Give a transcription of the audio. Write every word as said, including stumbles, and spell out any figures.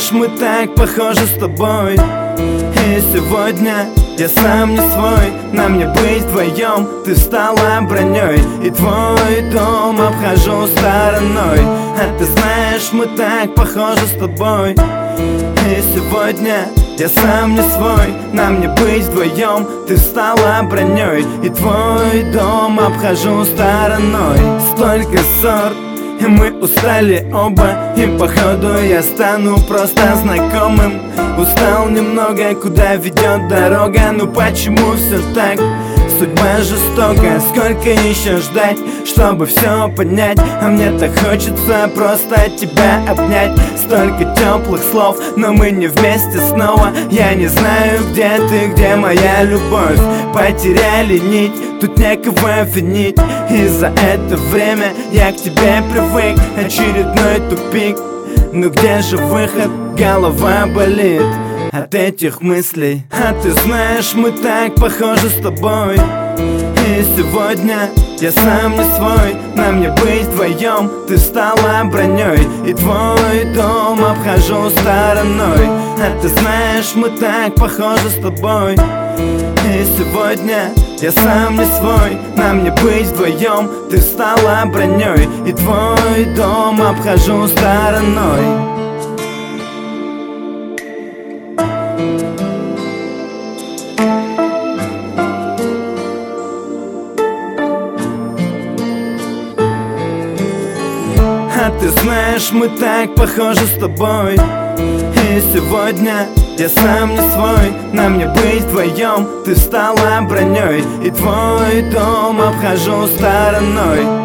знаешь, мы так похожи с тобой. И сегодня я сам не свой. На мне быть вдвоем, ты стала броней, и твой дом обхожу стороной. А ты знаешь, мы так похожи с тобой. И сегодня я сам не свой. На мне быть вдвоем, ты стала броней, и твой дом обхожу стороной. Столько ссор, и мы устали оба, и походу я стану просто знакомым. Устал немного, куда ведет дорога, ну почему все так? Судьба жестокая, сколько еще ждать, чтобы все понять? А мне так хочется просто тебя обнять. Столько теплых слов, но мы не вместе снова. Я не знаю, где ты, где моя любовь. Потеряли нить, тут некого винить. И за это время я к тебе привык. Очередной тупик, ну где же выход? Голова болит от этих мыслей. А ты знаешь, мы так похожи с тобой. И сегодня я сам не свой. На мне быть вдвоем, ты стала броней, и твой дом обхожу стороной. А ты знаешь, мы так похожи с тобой. И сегодня я сам не свой. На мне быть вдвоем, ты стала броней, и твой дом обхожу стороной. А ты знаешь, мы так похожи с тобой. И сегодня я сам не свой. На мне быть вдвоем, ты стала броней, и твой дом обхожу стороной.